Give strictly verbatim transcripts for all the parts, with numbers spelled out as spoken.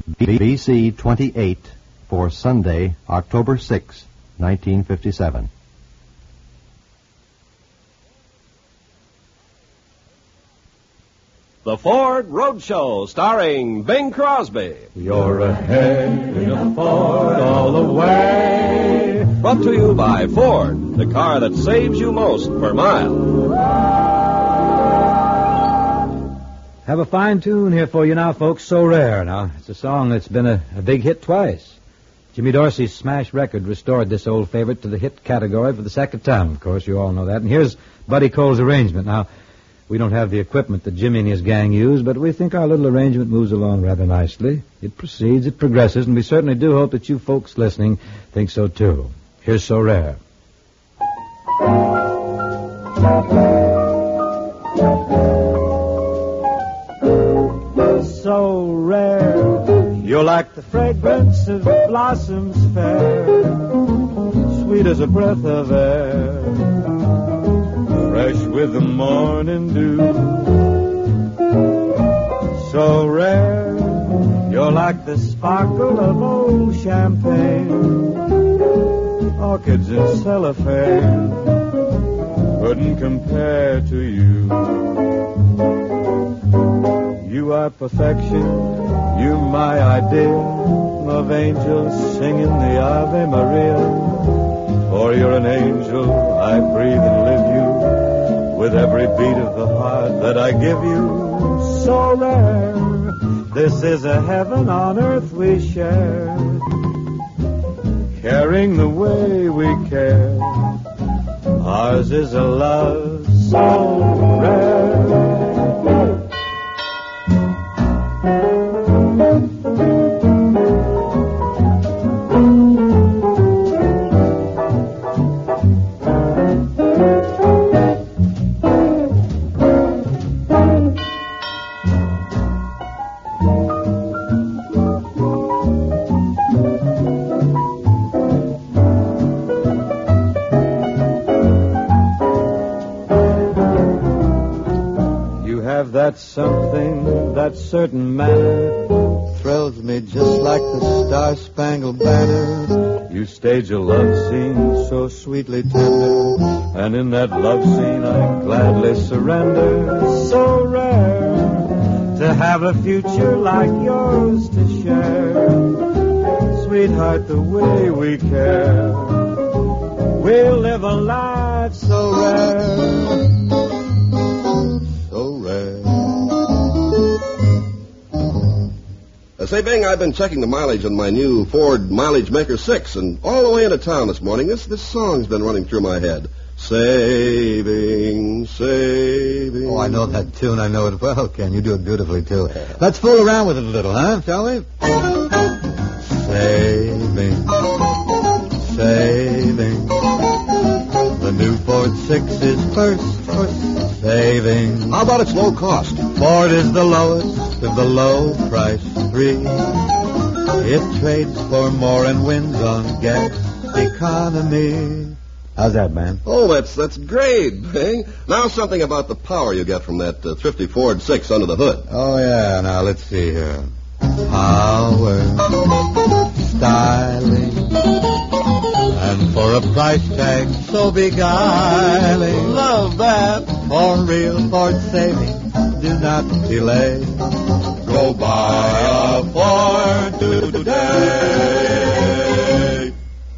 B C twenty-eight for Sunday, October sixth, nineteen fifty-seven. The Ford Roadshow, starring Bing Crosby. You're ahead in a Ford all the way. Brought to you by Ford, the car that saves you most per mile. Have a fine tune here for you now, folks. So Rare. Now, it's a song that's been a, a big hit twice. Jimmy Dorsey's smash record restored this old favorite to the hit category for the second time. Of course, you all know that. And here's Buddy Cole's arrangement. Now, we don't have the equipment that Jimmy and his gang use, but we think our little arrangement moves along rather nicely. It proceeds, it progresses, and we certainly do hope that you folks listening think so, too. Here's So Rare. So rare, you're like the fragrance of blossoms fair, sweet as a breath of air, fresh with the morning dew. So rare, you're like the sparkle of old champagne, orchids in cellophane couldn't compare to you. You are perfection, you my idea of angels singing the Ave Maria. For you're an angel, I breathe and live you with every beat of the heart that I give you. So rare, this is a heaven on earth we share, caring the way we care. Ours is a love so rare. That something, that certain manner thrills me just like the Star-Spangled Banner. You stage a love scene so sweetly tender, and in that love scene I gladly surrender. So rare to have a future like yours to share. Sweetheart, the way we care, we'll live a life so rare. Say, Bing, I've been checking the mileage on my new Ford Mileage Maker six, and all the way into town this morning, this this song's been running through my head. Saving, saving. Oh, I know that tune. I know it well, Ken. You do it beautifully, too. Let's fool around with it a little, huh? Shall we? Saving, saving. The new Ford six is first for saving. How about its low cost? Ford is the lowest of the low price three. It trades for more and wins on gas economy. How's that, man? Oh, that's that's great, Bing. Now something about the power you get from that uh, thrifty Ford six under the hood. Oh, yeah. Now, let's see here. Power, styling, and for a price tag so beguiling. Love that. For real Ford savings, do not delay. Go buy a Ford today.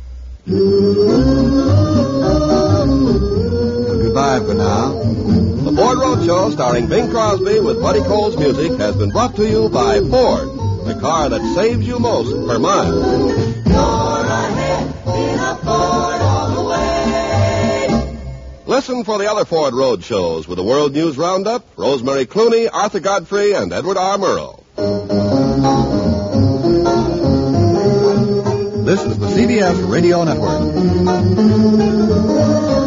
Goodbye for now. The Ford Roadshow, starring Bing Crosby with Buddy Cole's music, has been brought to you by Ford, the car that saves you most per mile. You're ahead in a Ford all the way. Listen for the other Ford Road shows with the World News Roundup, Rosemary Clooney, Arthur Godfrey, and Edward R. Murrow. This is the C B S Radio Network.